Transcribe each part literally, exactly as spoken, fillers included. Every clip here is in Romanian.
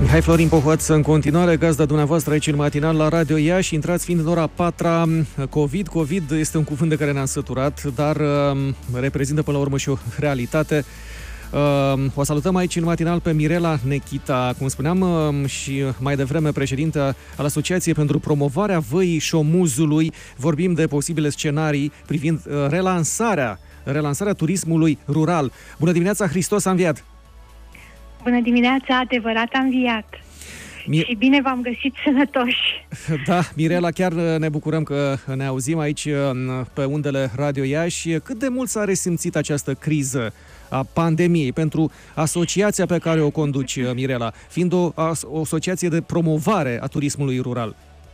Mihai Florin Pohoț, în continuare gazda dumneavoastră aici în matinal la Radio Iași. Intrați fiind în ora a patra. COVID, COVID este un cuvânt de care ne-am săturat, dar uh, reprezintă până la urmă și o realitate. Uh, o salutăm aici în matinal pe Mirela Nechita, cum spuneam uh, și mai devreme, președinte al Asociației pentru Promovarea Văii Șomuzului. Vorbim de posibile scenarii privind uh, relansarea, relansarea turismului rural. Bună dimineața, Hristos a înviat! Bună dimineața, adevărat a înviat! Mi- și bine v-am găsit sănătoși! Da, Mirela, chiar ne bucurăm că ne auzim aici pe undele Radio Iași. Cât de mult s-a resimțit această criză a pandemiei pentru asociația pe care o conduci, Mirela, fiind o, o asociație de promovare a turismului rural?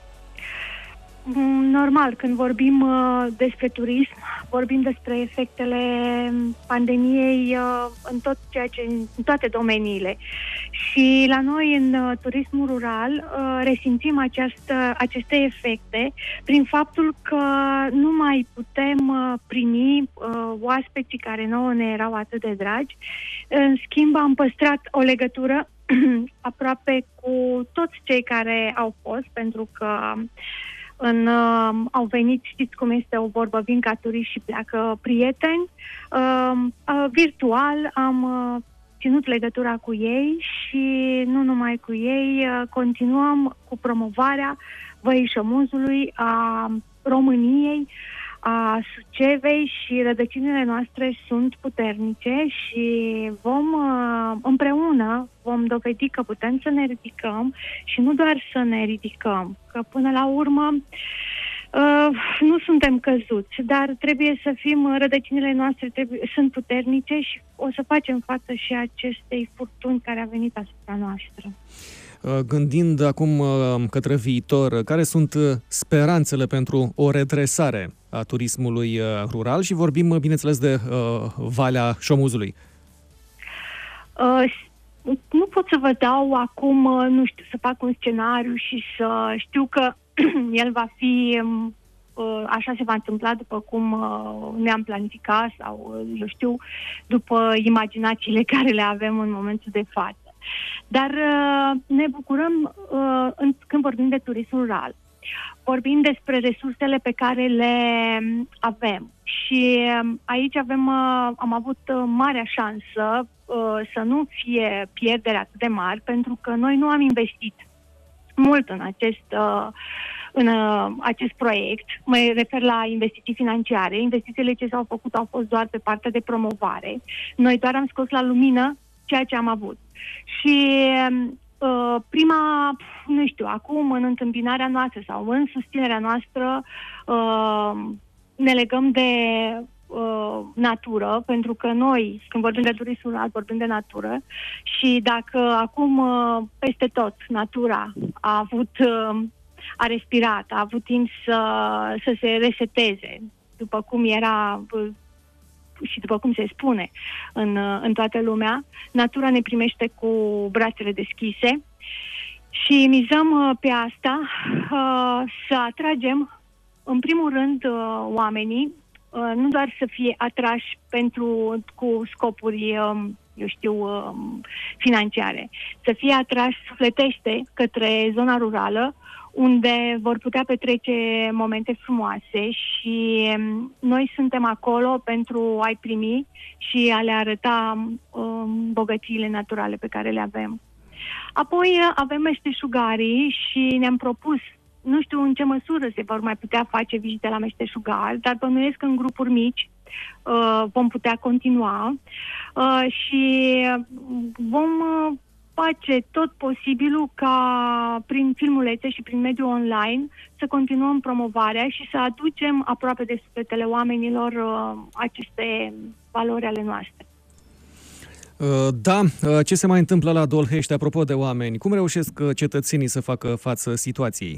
Normal, când vorbim uh, despre turism, vorbim despre efectele pandemiei uh, în tot ceea ce, în toate domeniile. Și la noi, în uh, turismul rural, uh, resimțim această, aceste efecte prin faptul că nu mai putem uh, primi uh, oaspeții care nouă ne erau atât de dragi. În schimb, am păstrat o legătură aproape cu toți cei care au fost, pentru că În, uh, au venit, știți cum este o vorbă, vin ca turiști și pleacă prieteni. Uh, uh, virtual am uh, ținut legătura cu ei și nu numai cu ei, uh, continuăm cu promovarea Văii Șomuzului, a României, a Sucevei, și rădăcinile noastre sunt puternice și vom împreună vom dovedi că putem să ne ridicăm și nu doar să ne ridicăm, că până la urmă uh, nu suntem căzuți, dar trebuie să fim, rădăcinile noastre trebuie, sunt puternice și o să facem față și acestei furtuni care a venit asupra noastră. Gândind acum către viitor, care sunt speranțele pentru o redresare a turismului rural și vorbim, bineînțeles, de uh, Valea Șomuzului? Uh, nu pot să vă dau acum, nu știu, să fac un scenariu și să știu că el va fi, uh, așa se va întâmpla după cum uh, ne-am planificat sau, uh, eu știu, după imaginațiile care le avem în momentul de față. Dar uh, ne bucurăm uh, în, când vorbim de turism rural. Vorbim despre resursele pe care le avem. Și uh, aici avem, uh, am avut uh, marea șansă uh, să nu fie pierderi atât de mari, pentru că noi nu am investit mult în acest, uh, în uh, acest proiect. Mă refer la investiții financiare. Investițiile ce s-au făcut au fost doar pe partea de promovare. Noi doar am scos la lumină ceea ce am avut. Și uh, prima, nu știu, acum în întâmpinarea noastră sau în susținerea noastră uh, ne legăm de uh, natură, pentru că noi, când vorbim de turism rural, vorbim de natură și dacă acum uh, peste tot natura a avut, uh, a respirat, a avut timp să, să se reseteze, după cum era uh, și după cum se spune în, în toată lumea, natura ne primește cu brațele deschise și mizăm pe asta, să atragem în primul rând oamenii, nu doar să fie atrași pentru, cu scopuri, eu știu, financiare, să fie atrași sufletește către zona rurală, unde vor putea petrece momente frumoase și noi suntem acolo pentru a-i primi și a le arăta um, bogățiile naturale pe care le avem. Apoi avem meșteșugarii și ne-am propus, nu știu în ce măsură se vor mai putea face vizite la meșteșugari, dar bănuiesc că în grupuri mici uh, vom putea continua uh, și vom uh, face tot posibilul ca prin filmulețe și prin mediul online să continuăm promovarea și să aducem aproape de sufletele oamenilor uh, aceste valori ale noastre. Da, ce se mai întâmplă la Dolhești, apropo de oameni? Cum reușesc cetățenii să facă față situației?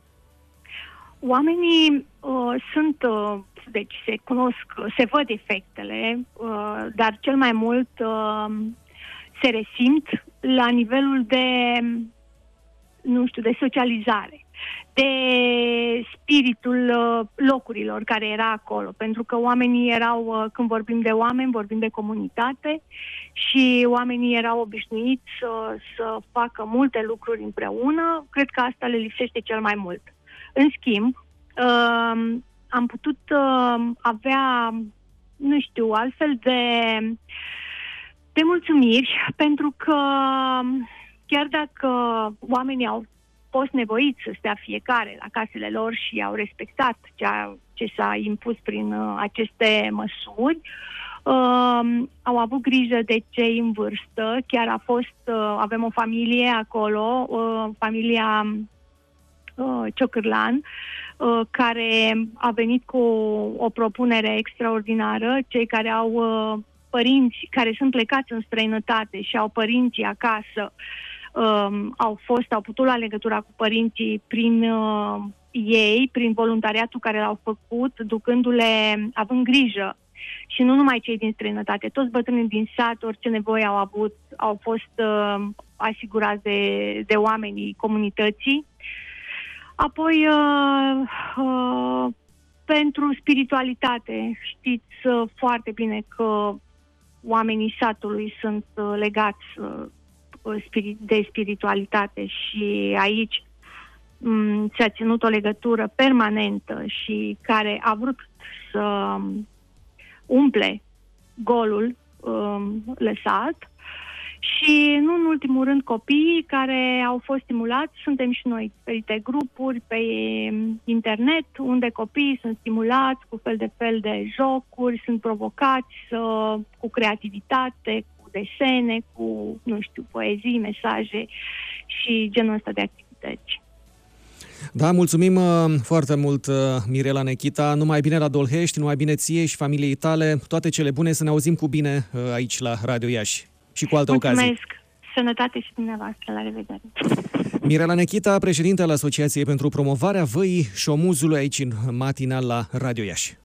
Oamenii uh, sunt, uh, deci se cunosc, se văd efectele, uh, dar cel mai mult uh, se resimt la nivelul de nu știu, de socializare, de spiritul locurilor care era acolo, pentru că oamenii erau, când vorbim de oameni, vorbim de comunitate și oamenii erau obișnuiți să, să facă multe lucruri împreună. Cred că asta le lipsește cel mai mult. În schimb, uh, am putut uh, avea, nu știu, altfel de, de mulțumiri, pentru că chiar dacă oamenii au fost nevoiți să stea fiecare la casele lor și au respectat ceea ce s-a impus prin uh, aceste măsuri, uh, au avut grijă de cei în vârstă. Chiar a fost, uh, avem o familie acolo, uh, familia uh, Ciocârlan, uh, care a venit cu o propunere extraordinară. Cei care au uh, părinți care sunt plecați în străinătate și au părinții acasă, Um, au fost, au putut lua legătura cu părinții prin uh, ei, prin voluntariatul care l-au făcut, ducându-le, având grijă. Și nu numai cei din străinătate, toți bătrânii din sat, orice nevoie au avut, au fost uh, asigurați de, de oamenii comunității. Apoi, uh, uh, pentru spiritualitate, știți uh, foarte bine că oamenii satului sunt uh, legați uh, de spiritualitate și aici m- s-a ținut o legătură permanentă și care a vrut să umple golul um, lăsat. Și nu în ultimul rând copiii care au fost stimulați. Suntem și noi diferite grupuri pe internet unde copiii sunt stimulați cu fel de fel de jocuri, sunt provocați uh, cu creativitate, desene, cu, nu știu, poezii, mesaje și genul ăsta de activități. Da, mulțumim uh, foarte mult, uh, Mirela Nechita. Numai bine la Dolhești, numai bine ție și familiei tale. Toate cele bune, să ne auzim cu bine uh, aici la Radio Iași și cu alte Mulțumesc. ocazii. Sănătate și dumneavoastră. La revedere. Mirela Nechita, președinte al Asociației pentru promovarea văii șomuzului aici în matinal la Radio Iași.